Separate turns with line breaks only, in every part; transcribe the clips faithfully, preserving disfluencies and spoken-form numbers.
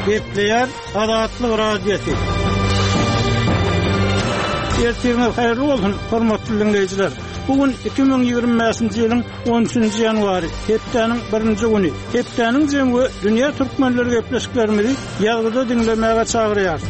Gepleyer Adatlyk radiosi. Ertirme hayırlı olsun, hormatly dinleyijiler. Bugün iki bin ýygrymyňky ýylyň on üçünji ýanwary, hepdeniň birinji güni. Hepdeniň jemgy dünýä türkmenleri gepleşiklerimizi ýagdaýda dinlemäge çagyrýar.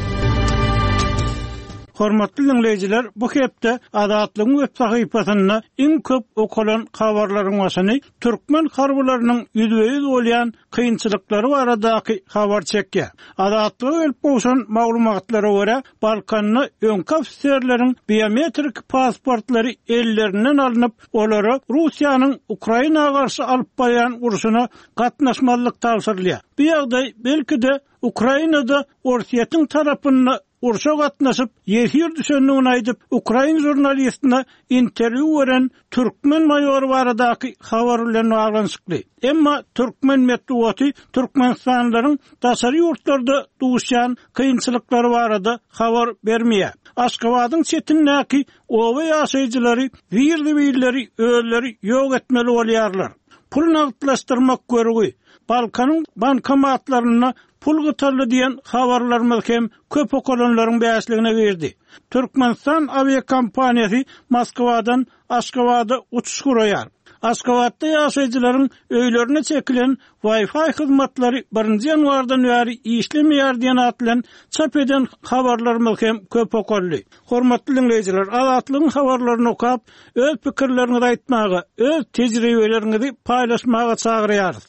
Hormatly dinleyijiler, bu hepde Adatlygyň web sahypasyna iň köp okulan habarlaryň başyny türkmen harbularynyň ýüzbeýiz bolýan kynçylyklary baradaky habar çekýär. Adatlyk elp bolşan maglumatlary görä, Balkanyň öňki ofisiýerleriň biometrik pasportlary ellerinden alınıp, olary Russiýanyň Ukrainaga garşy alyp barýan urşuna gatnaşmalyk tapşyrylýar. Bu ýagdaý belki-de Ukrainada Orsiýetiň tarapyna urşa gatnaşyp ýehir düşenligini aýdyp Ukrain jurnalistine interwýu beren türkmen maýory baradaky habar bilen baglanyşykly. Emma türkmen medeniýeti türkmenistanylaryň daşary ýurtlarda duşan kynçylyklary barada habar bermeýär. Aşgabatyň çetindäki owa ýaşaýjylary wirdi-wirleri öýleri ýok etmeli bolýarlar. Pul nagdlaşdyrmak görügi Balkanyň bankomatlaryna pul gytarly diýen habarlar hem köp okulanlaryň bäsligine girdi. Türkmenistan aviakompaniýasy Moskwadan Aşgabada uçuş guraýar. Aşgabatda ýaşaýjylaryň öýlerine çekilen Wi-Fi hyzmatlary birinji ýanwardan bäri işlemeýär diýen atlan çap eden habarlar hem köp okully. Hormatly dinleyijiler, Adatlygyň habarlaryny okap, öz pikirlerinizi aýtmagy, öz tejribelerinizi paýlaşmaga çagyrýarys.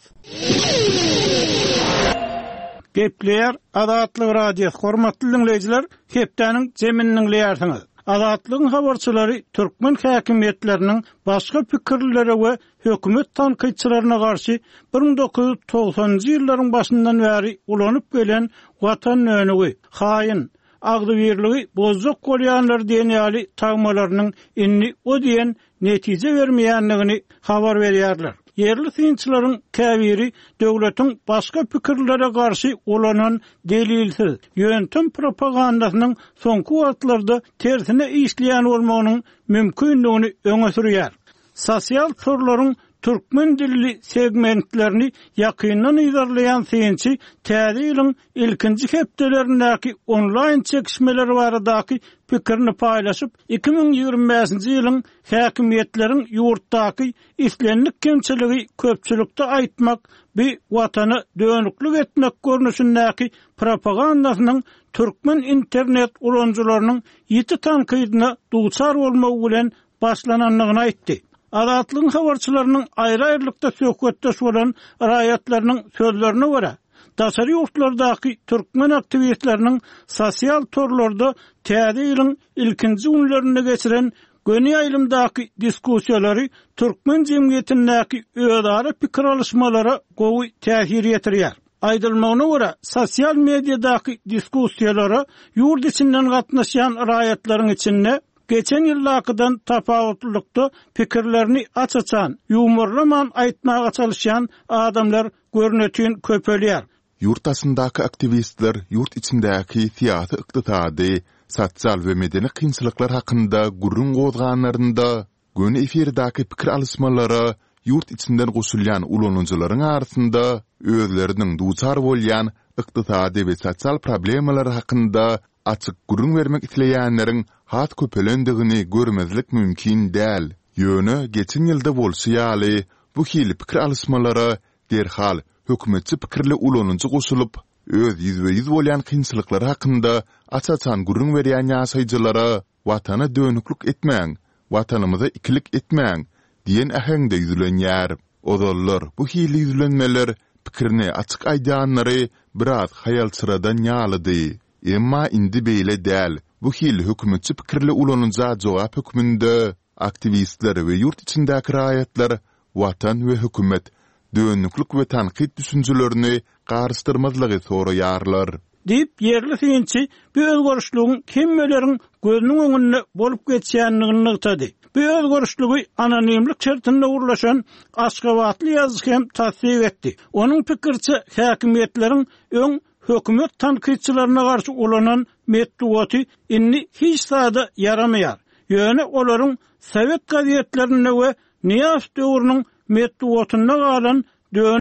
Gepleyer Adatlyk radiosi. Hormatly dinleyijiler, hepdeniň jeminiň leýärsiňiz. Adatlygyň habarçylary türkmen häkimetleriniň başga pikirleri we hökümet tanqidçilerine garşy bir min dokuz ýüz togsanjy ýyllaryň başyndan bäri ulanyp gelen watan önügi, haýyn, agdybirligi, bozjak bolýanlar diýen ýaly tagmalarynyň inni o diýen netije bermeýänligini habar berýärler. Yerli synçylaryň käbiri döwletiň başga pikirlere garşy olanan delilsiz ýöntem propagandasynyň soňky wagtlarda tersine işleýän bolmagynyň mümkinligini öňe sürýär. Sosial torlaryň türkmen dilli segmentlerini ýakyndan ýygarlayan synçy täze ýylyň ilkinji hepdelerindäki online çekişmeleri baradaky pikirini paýlaşyp iki bin ýygrimi beşinji ýylyň häkimetleriň ýurtdaky islenlik kemçiligi köpçülikde aýtmak bir watany dönüklik etmek görnüşindäki propagandasynyň türkmen internet ulanjylarynyň ýiti tankydyna duçar bolmagy bilen başlananlygyny aýtdy. Adatlygyň habarçylarynyň aýry-aýrylykda söhbetdeş bolan raýatlarynyň sözlerine görä, daşary ýurtlardaky türkmen aktivistleriniň sosial torlarda täze ýylyň ilkinji günlerini geçiren göni aýlymdaky diskussiýalary türkmen jemgyýetindäki öýdary pikir alışmalara gowy täsir ýetirýär. Aýdylmagyna görä, sosial mediadaky diskussiýalara ýurt içinden gatnaşan raýatlaryň içinde geçen ýyllakydan tapawutlykda pikirlerini açaçan, ýumorlaman aýtmaga çalışan adamlar görnetýän köpelýär.
Yurtasyndaky aktivistler yurt içindäki siýasy, ykdysady, sosial we medeni kynçylyklar hakynda gurrun gozganlarynda göni efirdaky pikir alysmalary yurt içinden goşulýan ulanjylaryň arasynda özleriniň duçar bolýan ykdysady we sosial problemler hakynda açyk gurrun bermek isleýänleriň hat köpelendigini görmezlik mümkin däl. Ýöne geçen ýylda bolsa ýaly bu hili pikir alysmalary derhal hökümetçi pikirli ulanjy goşulyp öz ýüzbeýiz bolýan kynçylyklary hakynda açaçan gurrun berýän ýaşaýjylara watana dönüklik etmäň, watanymyza ikilik etmäň diýen äheňde ýüzlenýär. Odollar bu hili ýüzlenmeler pikirini açyk aýdanlary biraz haýalçyradan ýalydy. Emma indi beýle däl. Bu hil hökümetçi pikirli ulanınca jogap hökmünde aktivistler we yurt içindäki raýatlar watan we hökümet dönüklik we tanqid düşünjelerini garşdyrmazlygy soraýarlar.
Dip yerli synçy bu özgörüşlüğün kimmeleriň gözüniň öňünde bolup geçýänligini ýetdi. Bu özgörüşlügi anonimlik şertinde urlaşan Aşgabatly ýazyk hem tasdiq etdi. Onuň pikirçe häkimetleriň öň hökümet tanqidçilerine garşy olanan medeniýeti inni hiç sada yaramaýar. Ýöne olaryň Sowet gazetlerine we Niýas döwrüniň medeniýetine galan